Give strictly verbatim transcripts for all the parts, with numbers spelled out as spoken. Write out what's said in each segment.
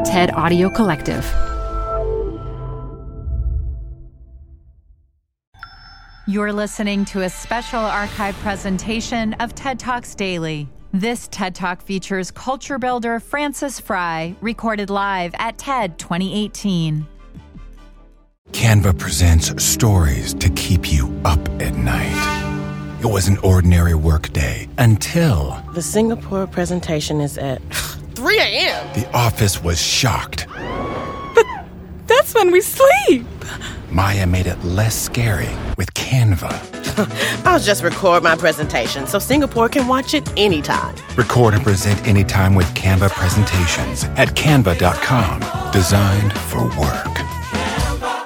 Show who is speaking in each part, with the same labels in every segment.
Speaker 1: TED Audio Collective.
Speaker 2: You're listening to a special archive presentation of TED Talks Daily. This TED Talk features culture builder Frances Frei, recorded live at TED twenty eighteen.
Speaker 3: Canva presents stories to keep you up at night. It was an ordinary workday until...
Speaker 4: The Singapore presentation is at three a.m.
Speaker 3: The office was shocked.
Speaker 4: But that's when we sleep.
Speaker 3: Maya made it less scary with Canva.
Speaker 4: I'll just record my presentation so Singapore can watch it anytime.
Speaker 3: Record and present anytime with Canva presentations at canva dot com. Designed for work.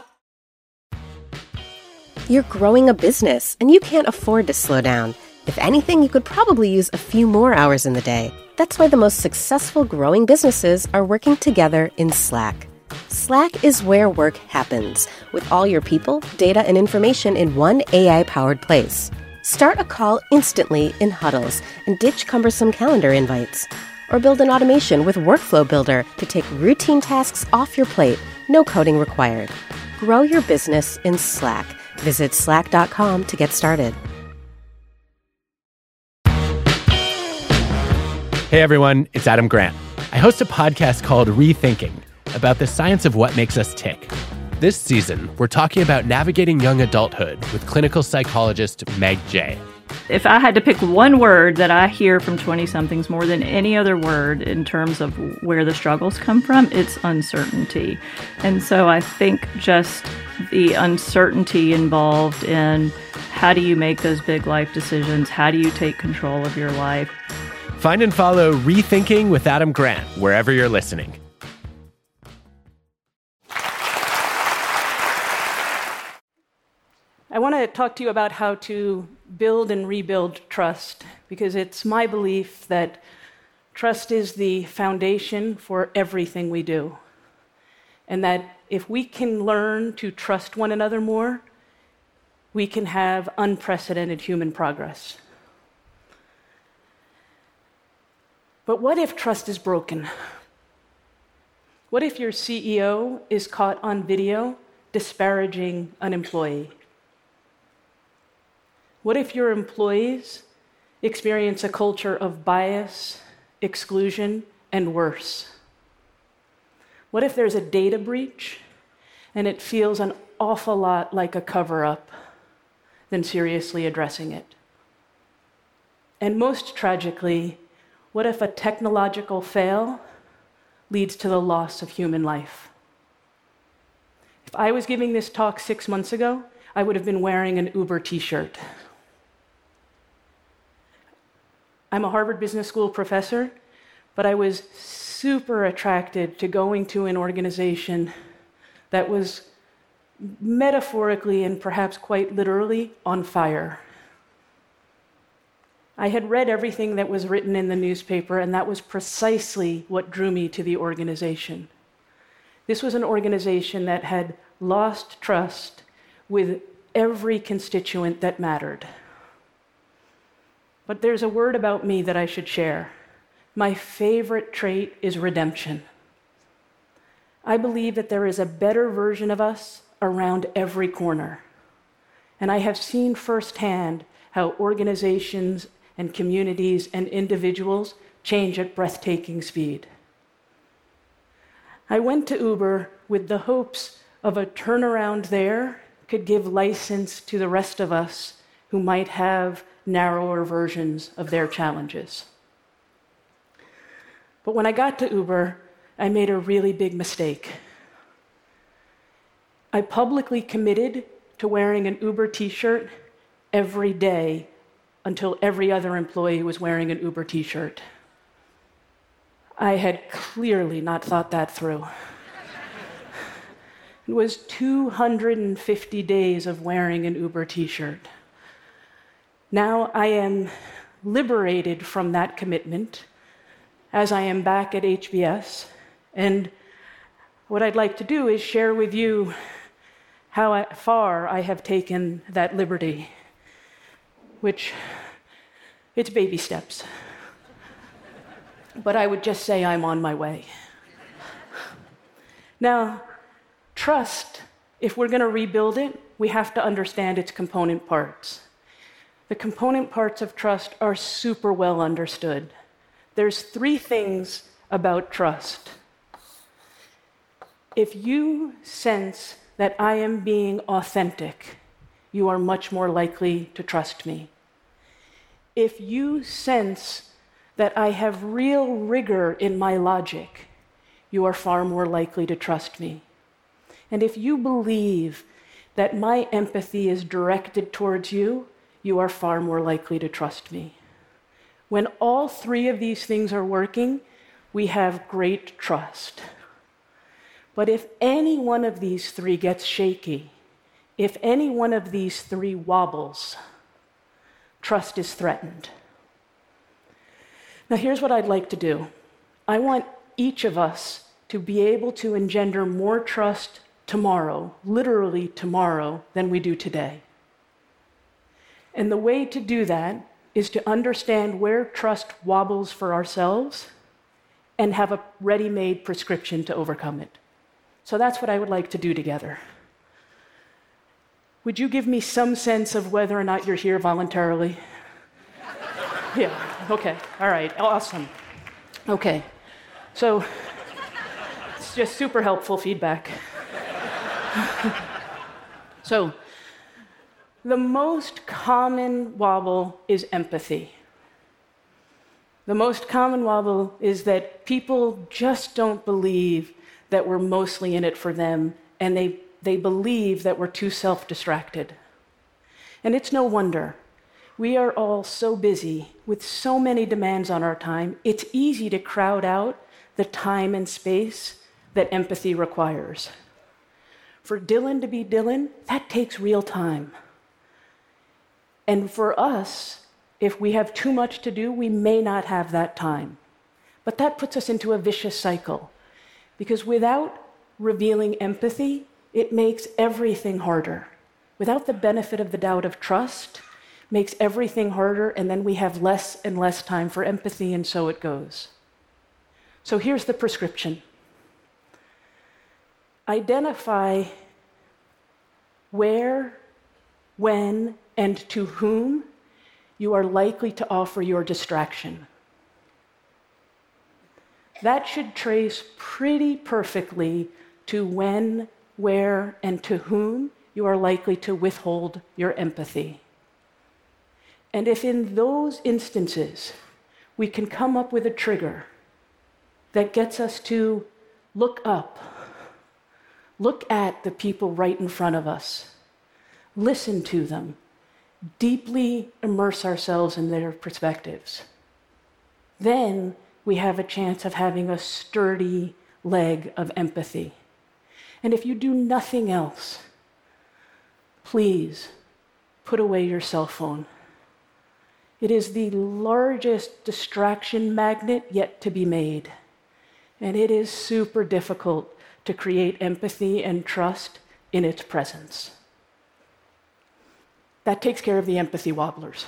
Speaker 5: You're growing a business, and you can't afford to slow down. If anything, you could probably use a few more hours in the day. That's why the most successful growing businesses are working together in Slack. Slack is where work happens, with all your people, data, and information in one A I-powered place. Start a call instantly in huddles and ditch cumbersome calendar invites. Or build an automation with Workflow Builder to take routine tasks off your plate, no coding required. Grow your business in Slack. Visit slack dot com to get started.
Speaker 6: Hey everyone, it's Adam Grant. I host a podcast called Rethinking, about the science of what makes us tick. This season, we're talking about navigating young adulthood with clinical psychologist Meg Jay.
Speaker 7: If I had to pick one word that I hear from twenty-somethings more than any other word in terms of where the struggles come from, it's uncertainty. And so I think just the uncertainty involved in how do you make those big life decisions? How do you take control of your life?
Speaker 6: Find and follow Rethinking with Adam Grant wherever you're listening.
Speaker 8: I want to talk to you about how to build and rebuild trust, because it's my belief that trust is the foundation for everything we do. And that if we can learn to trust one another more, we can have unprecedented human progress. But what if trust is broken? What if your C E O is caught on video disparaging an employee? What if your employees experience a culture of bias, exclusion, and worse? What if there's a data breach and it feels an awful lot like a cover-up than seriously addressing it? And most tragically, what if a technological fail leads to the loss of human life? If I was giving this talk six months ago, I would have been wearing an Uber t-shirt. I'm a Harvard Business School professor, but I was super attracted to going to an organization that was metaphorically and perhaps quite literally on fire. I had read everything that was written in the newspaper, and that was precisely what drew me to the organization. This was an organization that had lost trust with every constituent that mattered. But there's a word about me that I should share. My favorite trait is redemption. I believe that there is a better version of us around every corner. And I have seen firsthand how organizations and communities and individuals change at breathtaking speed. I went to Uber with the hopes of a turnaround there could give license to the rest of us who might have narrower versions of their challenges. But when I got to Uber, I made a really big mistake. I publicly committed to wearing an Uber t-shirt every day until every other employee was wearing an Uber t-shirt. I had clearly not thought that through. It was two hundred fifty days of wearing an Uber t-shirt. Now I am liberated from that commitment as I am back at H B S, and what I'd like to do is share with you how I, far I have taken that liberty, which it's baby steps. But I would just say I'm on my way. Now, trust, if we're going to rebuild it, we have to understand its component parts. The component parts of trust are super well understood. There's three things about trust. If you sense that I am being authentic, you are much more likely to trust me. If you sense that I have real rigor in my logic, you are far more likely to trust me. And if you believe that my empathy is directed towards you, you are far more likely to trust me. When all three of these things are working, we have great trust. But if any one of these three gets shaky, if any one of these three wobbles, trust is threatened. Now, here's what I'd like to do. I want each of us to be able to engender more trust tomorrow, literally tomorrow, than we do today. And the way to do that is to understand where trust wobbles for ourselves and have a ready-made prescription to overcome it. So that's what I would like to do together. Would you give me some sense of whether or not you're here voluntarily? Yeah, okay, all right, awesome. Okay, so it's just super helpful feedback. So, the most common wobble is empathy. The most common wobble is that people just don't believe that we're mostly in it for them, and they, they believe that we're too self-distracted. And it's no wonder. We are all so busy with so many demands on our time, it's easy to crowd out the time and space that empathy requires. For Dylan to be Dylan, that takes real time. And for us, if we have too much to do, we may not have that time. But that puts us into a vicious cycle, because without revealing empathy, it makes everything harder. Without the benefit of the doubt of trust, makes everything harder, and then we have less and less time for empathy, and so it goes. So here's the prescription. Identify where, when, and to whom you are likely to offer your distraction. That should trace pretty perfectly to when, where, and to whom you are likely to withhold your empathy. And if in those instances we can come up with a trigger that gets us to look up, look at the people right in front of us, listen to them, deeply immerse ourselves in their perspectives, then we have a chance of having a sturdy leg of empathy. And if you do nothing else, please put away your cell phone. It is the largest distraction magnet yet to be made. And it is super difficult to create empathy and trust in its presence. That takes care of the empathy wobblers.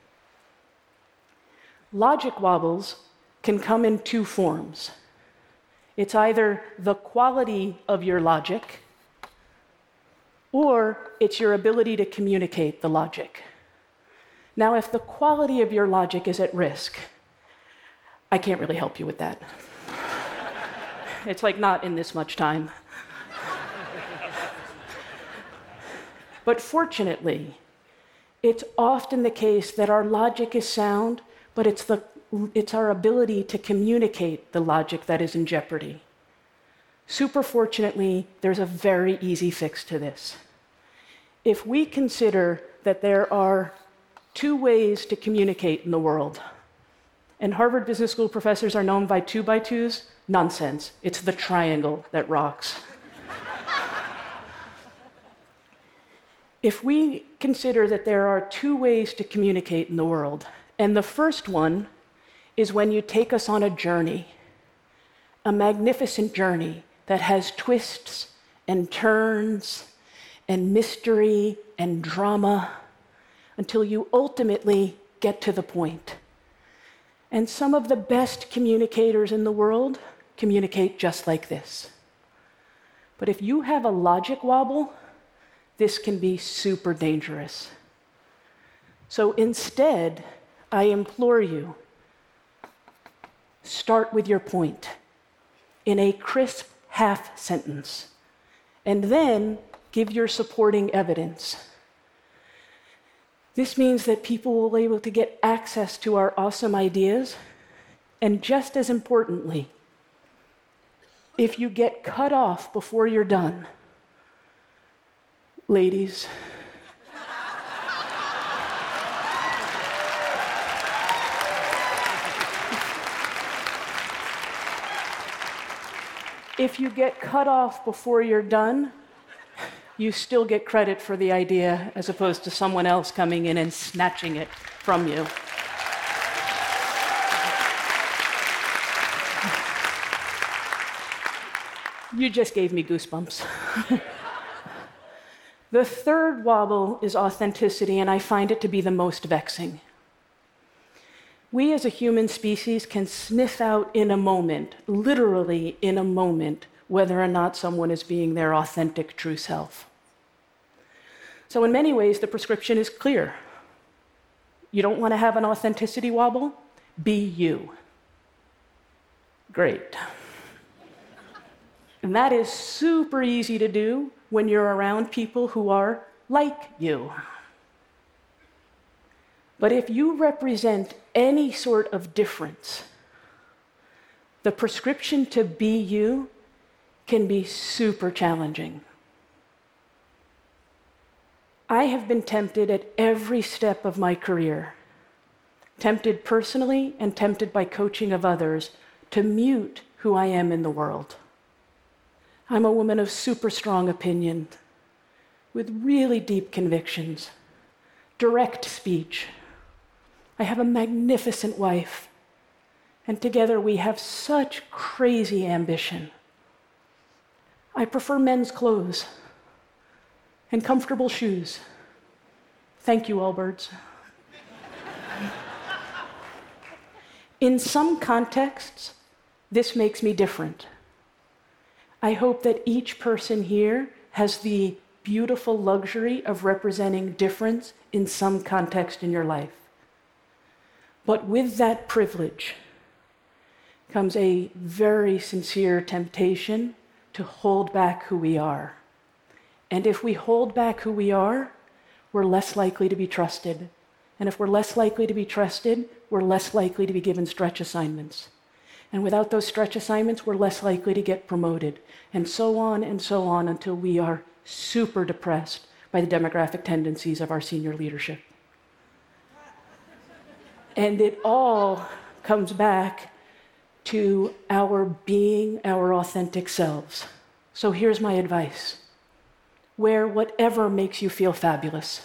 Speaker 8: Logic wobbles can come in two forms. It's either the quality of your logic, or it's your ability to communicate the logic. Now, if the quality of your logic is at risk, I can't really help you with that. It's like not in this much time. But fortunately, it's often the case that our logic is sound, but it's, the, it's our ability to communicate the logic that is in jeopardy. Super fortunately, there's a very easy fix to this. If we consider that there are two ways to communicate in the world, and Harvard Business School professors are known by two by twos, nonsense. It's the triangle that rocks. If we consider that there are two ways to communicate in the world, and the first one is when you take us on a journey, a magnificent journey that has twists and turns and mystery and drama until you ultimately get to the point. And some of the best communicators in the world communicate just like this. But if you have a logic wobble, this can be super dangerous. So instead, I implore you, start with your point in a crisp half sentence, and then give your supporting evidence. This means that people will be able to get access to our awesome ideas, and just as importantly, if you get cut off before you're done, ladies, if you get cut off before you're done, you still get credit for the idea as opposed to someone else coming in and snatching it from you. You just gave me goosebumps. The third wobble is authenticity, and I find it to be the most vexing. We as a human species can sniff out in a moment, literally in a moment, whether or not someone is being their authentic, true self. So in many ways, the prescription is clear. You don't want to have an authenticity wobble? Be you. Great. And that is super easy to do when you're around people who are like you. But if you represent any sort of difference, the prescription to be you can be super challenging. I have been tempted at every step of my career, tempted personally and tempted by coaching of others, to mute who I am in the world. I'm a woman of super strong opinion, with really deep convictions, direct speech. I have a magnificent wife, and together we have such crazy ambition. I prefer men's clothes and comfortable shoes. Thank you, Allbirds. In some contexts, this makes me different. I hope that each person here has the beautiful luxury of representing difference in some context in your life. But with that privilege comes a very sincere temptation to hold back who we are. And if we hold back who we are, we're less likely to be trusted. And if we're less likely to be trusted, we're less likely to be given stretch assignments. And without those stretch assignments, we're less likely to get promoted. And so on and so on until we are super depressed by the demographic tendencies of our senior leadership. And it all comes back to our being our authentic selves. So here's my advice. Wear whatever makes you feel fabulous.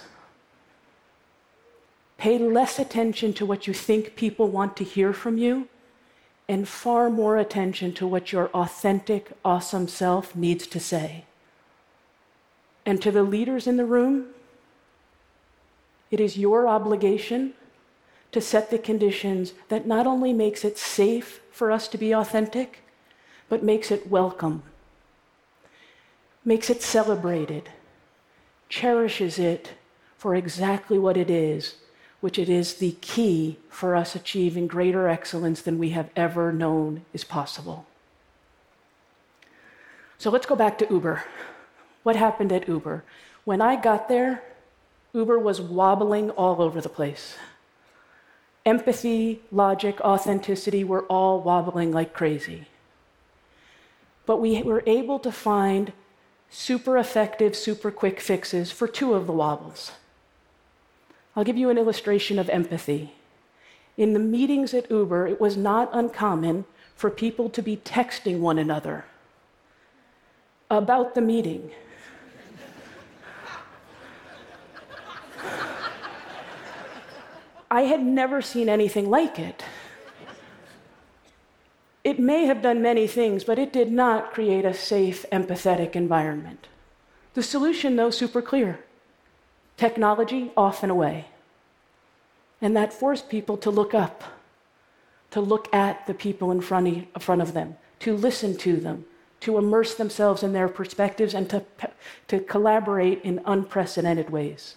Speaker 8: Pay less attention to what you think people want to hear from you, and far more attention to what your authentic, awesome self needs to say. And to the leaders in the room, it is your obligation to set the conditions that not only makes it safe for us to be authentic, but makes it welcome, makes it celebrated, cherishes it for exactly what it is, which it is the key for us achieving greater excellence than we have ever known is possible. So let's go back to Uber. What happened at Uber? When I got there, Uber was wobbling all over the place. Empathy, logic, authenticity were all wobbling like crazy. But we were able to find super effective, super quick fixes for two of the wobbles. I'll give you an illustration of empathy. In the meetings at Uber, it was not uncommon for people to be texting one another about the meeting. I had never seen anything like it. It may have done many things, but it did not create a safe, empathetic environment. The solution, though, super clear. Technology off and away. And that forced people to look up, to look at the people in front of, in front of them, to listen to them, to immerse themselves in their perspectives and to, to collaborate in unprecedented ways.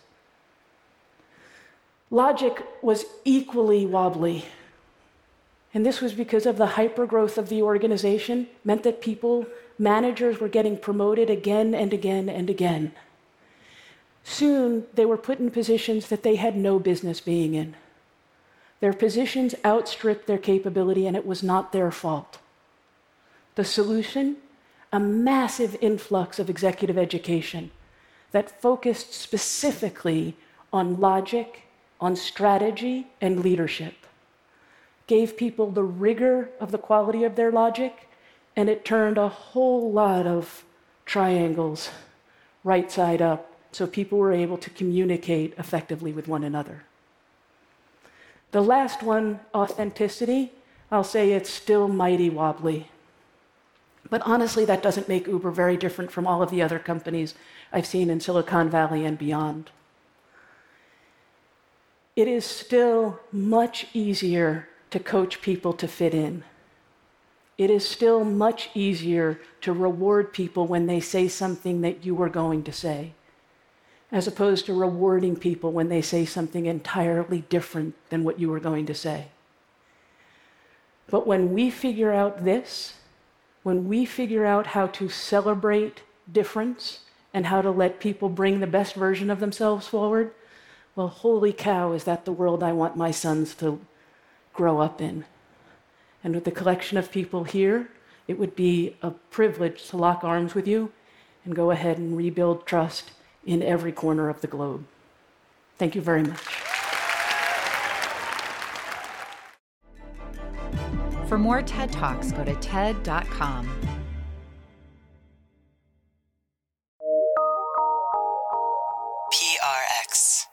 Speaker 8: Logic was equally wobbly. And this was because of the hypergrowth of the organization, meant that people, managers were getting promoted again and again and again. Soon, they were put in positions that they had no business being in. Their positions outstripped their capability, and it was not their fault. The solution? A massive influx of executive education that focused specifically on logic, on strategy, and leadership. Gave people the rigor of the quality of their logic, and it turned a whole lot of triangles right side up, so people were able to communicate effectively with one another. The last one, authenticity, I'll say it's still mighty wobbly. But honestly, that doesn't make Uber very different from all of the other companies I've seen in Silicon Valley and beyond. It is still much easier to coach people to fit in. It is still much easier to reward people when they say something that you were going to say, as opposed to rewarding people when they say something entirely different than what you were going to say. But when we figure out this, when we figure out how to celebrate difference and how to let people bring the best version of themselves forward, well, holy cow, is that the world I want my sons to grow up in. And with the collection of people here, it would be a privilege to lock arms with you and go ahead and rebuild trust in every corner of the globe. Thank you very much.
Speaker 2: For more TED Talks, go to ted dot com.
Speaker 1: P R X.